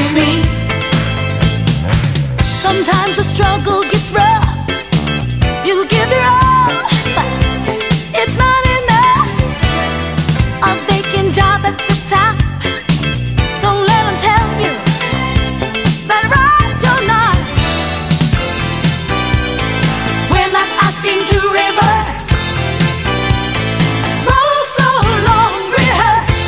mean. Sometimes the struggle gets rough. You'll give your all, but it's not enough. A vacant job at the top, don't let them tell you that right you're not. We're not asking to reverse. Roll so long, rehearse.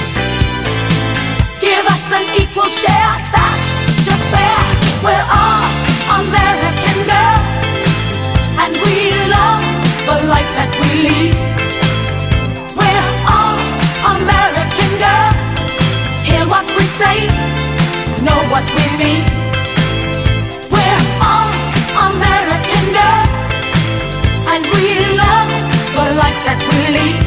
Give us an equal share, that's just fair. We're all American girls, and we love the life that we lead. We're all American girls. Hear what we say, know what we mean. We're all American girls, and we love the life that we lead.